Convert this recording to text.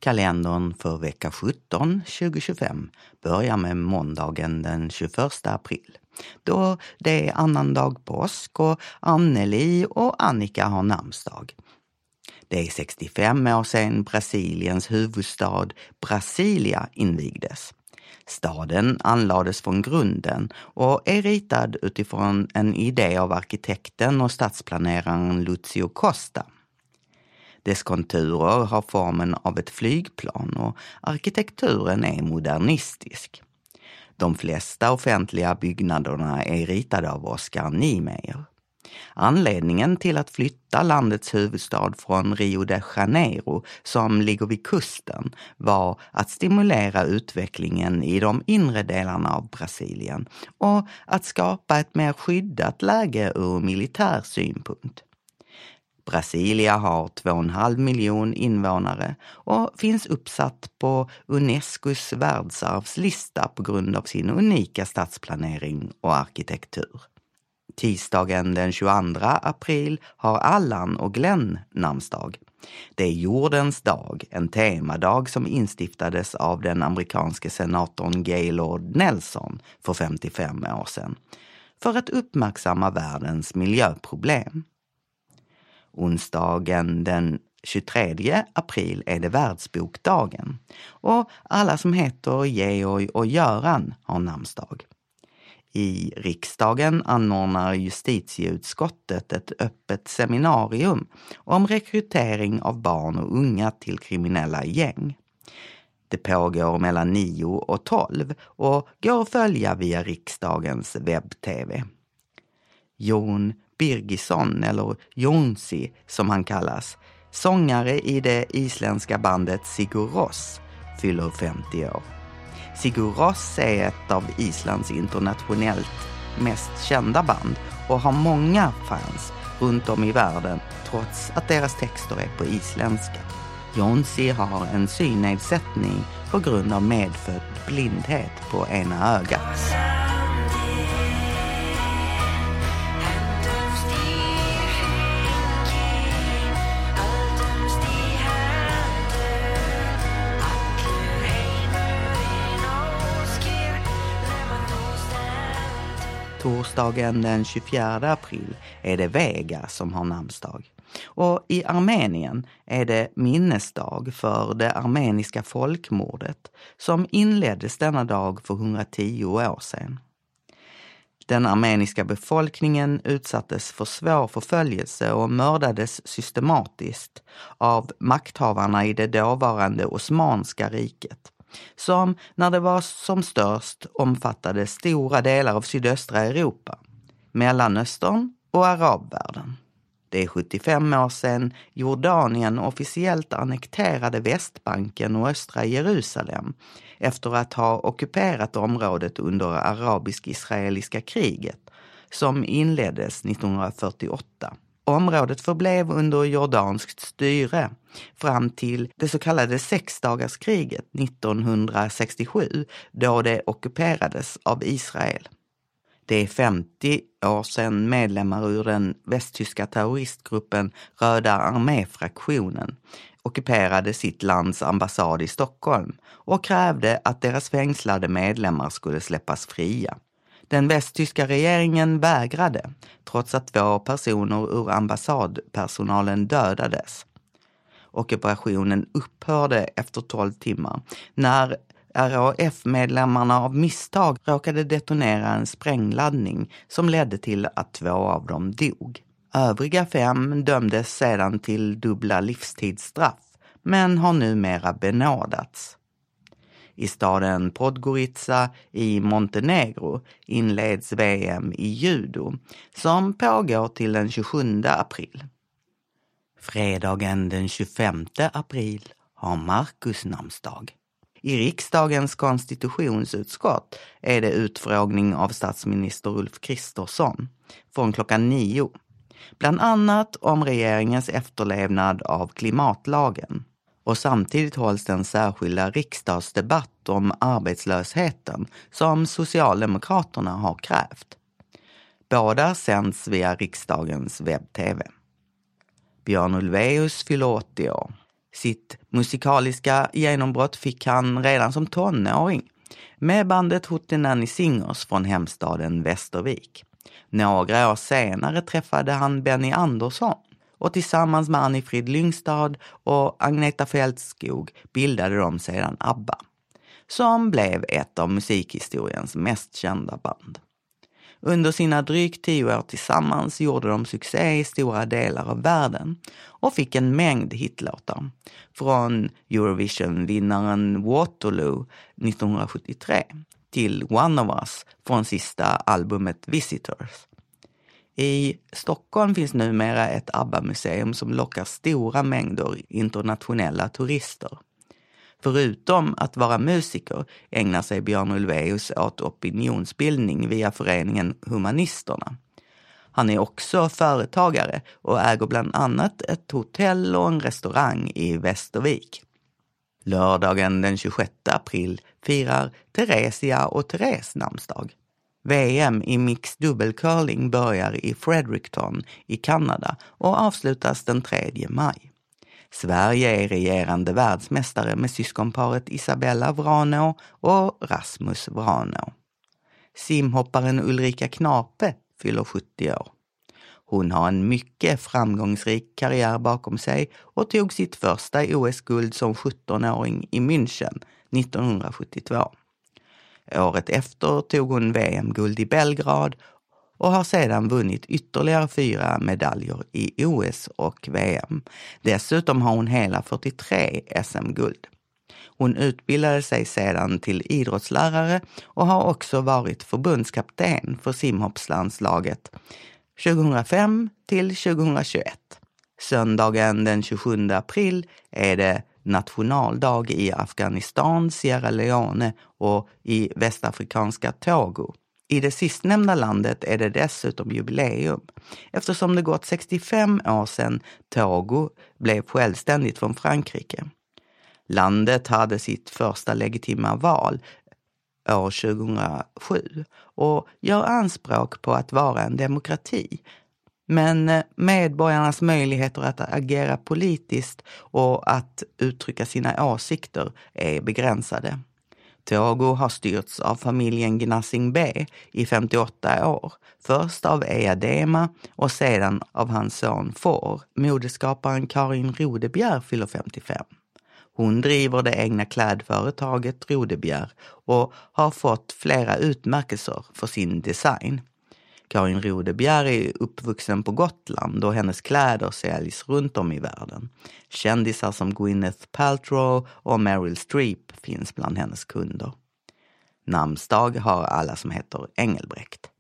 Kalendern för vecka 17 2025 börjar med måndagen den 21 april. Då det är annandag påsk och Anneli och Annika har namnsdag. Det är 65 år sedan Brasiliens huvudstad Brasilia invigdes. Staden anlades från grunden och är ritad utifrån en idé av arkitekten och stadsplaneraren Lúcio Costa. Dess konturer har formen av ett flygplan och arkitekturen är modernistisk. De flesta offentliga byggnaderna är ritade av Oscar Niemeyer. Anledningen till att flytta landets huvudstad från Rio de Janeiro, som ligger vid kusten, var att stimulera utvecklingen i de inre delarna av Brasilien och att skapa ett mer skyddat läge ur militär synpunkt. Brasilia har 2,5 miljoner invånare och finns uppsatt på Unescos världsarvslista på grund av sin unika stadsplanering och arkitektur. Tisdagen den 22 april har Allan och Glenn namnsdag. Det är jordens dag, en temadag som instiftades av den amerikanske senatorn Gaylord Nelson för 55 år sedan för att uppmärksamma världens miljöproblem. Onsdagen den 23 april är det världsbokdagen och alla som heter Georg och Göran har namnsdag. I riksdagen anordnar justitieutskottet ett öppet seminarium om rekrytering av barn och unga till kriminella gäng. Det pågår mellan 9 och 12 och går att följa via riksdagens webb-tv. Jon Birgisson, eller Jonsi som han kallas, sångare i det isländska bandet Sigur Rós, fyller 50 år. Sigur Rós är ett av Islands internationellt mest kända band och har många fans runt om i världen trots att deras texter är på isländska. Jonsi har en synnedsättning på grund av medfödd blindhet på ena ögat. Torsdagen den 24 april är det Vega som har namnsdag. Och i Armenien är det minnesdag för det armeniska folkmordet som inleddes denna dag för 110 år sedan. Den armeniska befolkningen utsattes för svår förföljelse och mördades systematiskt av makthavarna i det dåvarande Osmanska riket, som när det var som störst omfattade stora delar av sydöstra Europa, Mellanöstern och arabvärlden. Det är 75 år sedan Jordanien officiellt annekterade Västbanken och östra Jerusalem efter att ha ockuperat området under arabisk-israeliska kriget som inleddes 1948. Området förblev under jordanskt styre fram till det så kallade sexdagarskriget 1967 då det ockuperades av Israel. Det är 50 år sedan medlemmar ur den västtyska terroristgruppen Röda arméfraktionen ockuperade sitt lands ambassad i Stockholm och krävde att deras fängslade medlemmar skulle släppas fria. Den västtyska regeringen vägrade, trots att 2 personer ur ambassadpersonalen dödades. Ockupationen upphörde efter 12 timmar när RAF-medlemmarna av misstag råkade detonera en sprängladdning som ledde till att 2 av dem dog. Övriga 5 dömdes sedan till dubbla livstidsstraff, men har numera benådats. I staden Podgorica i Montenegro inleds VM i judo som pågår till den 27 april. Fredagen den 25 april har Markus namnsdag. I riksdagens konstitutionsutskott är det utfrågning av statsminister Ulf Kristersson från klockan 9. Bland annat om regeringens efterlevnad av klimatlagen. Och samtidigt hålls den särskilda riksdagsdebatt om arbetslösheten som Socialdemokraterna har krävt. Båda sänds via riksdagens webb-tv. Björn Ulvaeus fyller 80 år. Sitt musikaliska genombrott fick han redan som tonåring med bandet Hootenanny Singers från hemstaden Västervik. Några år senare träffade han Benny Andersson och tillsammans med Anni-Frid Lyngstad och Agneta Fältskog bildade de sedan ABBA, som blev ett av musikhistoriens mest kända band. Under sina drygt 10 år tillsammans gjorde de succé i stora delar av världen och fick en mängd hitlåtar. Från Eurovision-vinnaren Waterloo 1973 till One of Us från sista albumet Visitors. I Stockholm finns numera ett ABBA-museum som lockar stora mängder internationella turister. Förutom att vara musiker ägnar sig Björn Ulvaeus åt opinionsbildning via föreningen Humanisterna. Han är också företagare och äger bland annat ett hotell och en restaurang i Västervik. Lördagen den 26 april firar Theresia och Therese namnsdag. VM i mixed dubbelcurling börjar i Fredericton i Kanada och avslutas den 3 maj. Sverige är regerande världsmästare med syskonparet Isabella Vrano och Rasmus Vrano. Simhopparen Ulrika Knape fyller 70 år. Hon har en mycket framgångsrik karriär bakom sig och tog sitt första OS-guld som 17-åring i München 1972. Året efter tog hon VM-guld i Belgrad och har sedan vunnit ytterligare 4 medaljer i OS och VM. Dessutom har hon hela 43 SM-guld. Hon utbildade sig sedan till idrottslärare och har också varit förbundskapten för simhoppslandslaget 2005 till 2021. Söndagen den 27 april är det nationaldag i Afghanistan, Sierra Leone och i västafrikanska Togo. I det sistnämnda landet är det dessutom jubileum eftersom det gått 65 år sedan Togo blev självständigt från Frankrike. Landet hade sitt första legitima val år 2007 och gör anspråk på att vara en demokrati. Men medborgarnas möjligheter att agera politiskt och att uttrycka sina åsikter är begränsade. Togo har styrts av familjen Gnassingbé i 58 år, först av Eyadema och sedan av hans son Faure. Modeskaparen Karin Rodebjer fyller 55. Hon driver det egna klädföretaget Rodebjer och har fått flera utmärkelser för sin design. Karin Rodebjer är uppvuxen på Gotland och hennes kläder säljs runt om i världen. Kändisar som Gwyneth Paltrow och Meryl Streep finns bland hennes kunder. Namnsdag har alla som heter Engelbrekt.